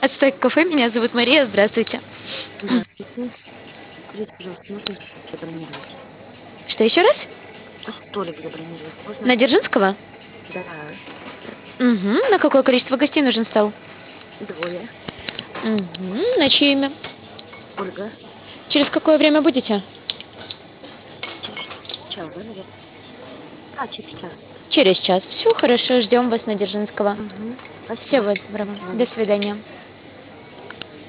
Ацтек кафе, меня зовут Мария, здравствуйте. Здравствуйте. Скажите, пожалуйста, можно забронировать? Что еще раз? Столик забронировать можно? На Дзержинского? Да, Угу. На какое количество гостей нужен стол? двое. Угу. На чье имя? Ольга. Через какое время будете? Через час, да, наверное? А, через час. Через час. Все хорошо, ждем вас на Дзержинского. Угу. Спасибо. Всего До доброго. До свидания. свидания.